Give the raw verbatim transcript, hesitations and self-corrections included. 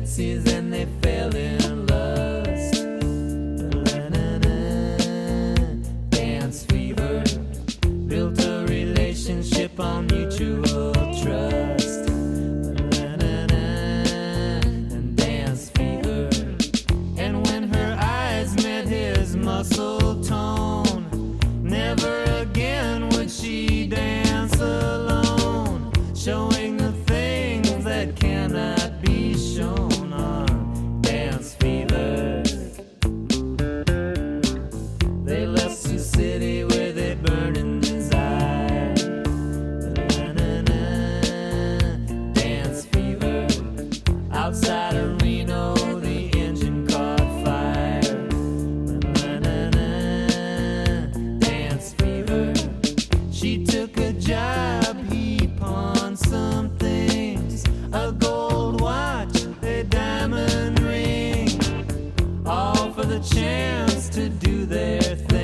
fancies and they fell in lust. Dance fever built a relationship on mutual trust. And dance fever, and when her eyes met his muscle tone, never again would she dance alone, showing the things that cannot be shown on Dance Fever. They left Sioux City with a burning desire. Dance Fever. Outside of Reno, the engine caught fire. Dance Fever. She took a job, he pawned some things, a gold watch, a diamond ring, all for the chance to do their thing.